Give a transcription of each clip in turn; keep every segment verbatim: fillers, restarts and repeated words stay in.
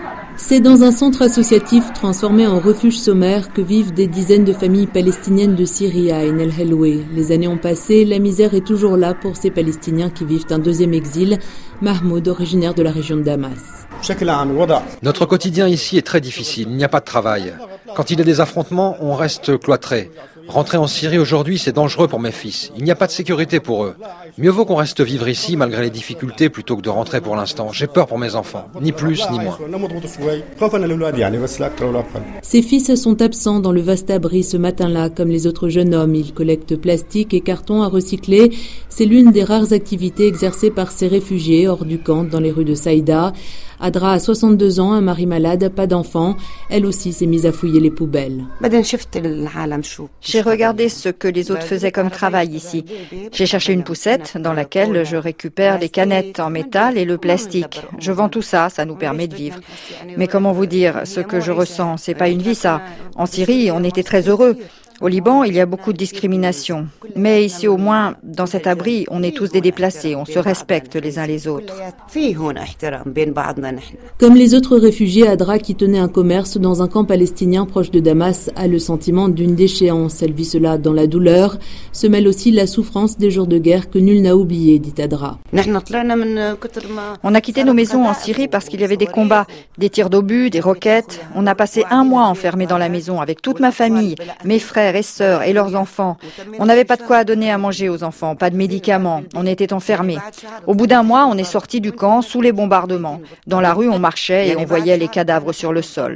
C'est dans un centre associatif transformé en refuge sommaire que vivent des dizaines de familles palestiniennes de Syrie à Ain el-Helloué. Les années ont passé, la misère est toujours là pour ces Palestiniens qui vivent un deuxième exil. Mahmoud, originaire de la région de Damas. Notre quotidien ici est très difficile, il n'y a pas de travail. Quand il y a des affrontements, on reste cloîtré. Rentrer en Syrie aujourd'hui, c'est dangereux pour mes fils. Il n'y a pas de sécurité pour eux. Mieux vaut qu'on reste vivre ici malgré les difficultés plutôt que de rentrer pour l'instant. J'ai peur pour mes enfants, ni plus ni moins. Ses fils sont absents dans le vaste abri ce matin-là, comme les autres jeunes hommes. Ils collectent plastique et cartons à recycler. C'est l'une des rares activités exercées par ces réfugiés hors du camp dans les rues de Saïda. Adra a soixante-deux ans, un mari malade, pas d'enfant. Elle aussi s'est mise à fouiller les poubelles. J'ai regardé ce que les autres faisaient comme travail ici. J'ai cherché une poussette dans laquelle je récupère les canettes en métal et le plastique. Je vends tout ça, ça nous permet de vivre. Mais comment vous dire, ce que je ressens, c'est pas une vie ça. En Syrie, on était très heureux. Au Liban, il y a beaucoup de discrimination. Mais ici, au moins, dans cet abri, on est tous des déplacés, on se respecte les uns les autres. Comme les autres réfugiés, Adra, qui tenait un commerce dans un camp palestinien proche de Damas, a le sentiment d'une déchéance. Elle vit cela dans la douleur. Se mêle aussi la souffrance des jours de guerre que nul n'a oublié, dit Adra. On a quitté nos maisons en Syrie parce qu'il y avait des combats, des tirs d'obus, des roquettes. On a passé un mois enfermés dans la maison avec toute ma famille, mes frères et sœurs et leurs enfants. On n'avait pas de quoi donner à manger aux enfants, pas de médicaments. On était enfermés. Au bout d'un mois, on est sortis du camp sous les bombardements. Dans la rue, on marchait et on voyait les cadavres sur le sol.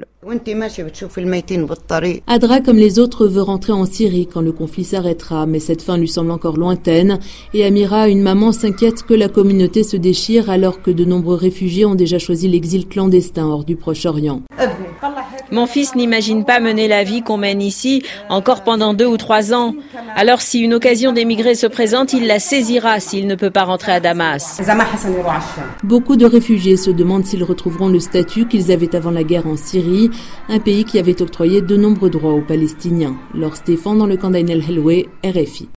Adra, comme les autres, veut rentrer en Syrie quand le conflit s'arrêtera, mais cette fin lui semble encore lointaine. Et Amira, une maman, s'inquiète que la communauté se déchire alors que de nombreux réfugiés ont déjà choisi l'exil clandestin hors du Proche-Orient. Mon fils n'imagine pas mener la vie qu'on mène ici, encore pendant deux ou trois ans. Alors si une occasion d'émigrer se présente, il la saisira s'il ne peut pas rentrer à Damas. Beaucoup de réfugiés se demandent s'ils retrouveront le statut qu'ils avaient avant la guerre en Syrie, un pays qui avait octroyé de nombreux droits aux Palestiniens. Laure Stéphane dans le camp d'Ain el-Helloué, R F I.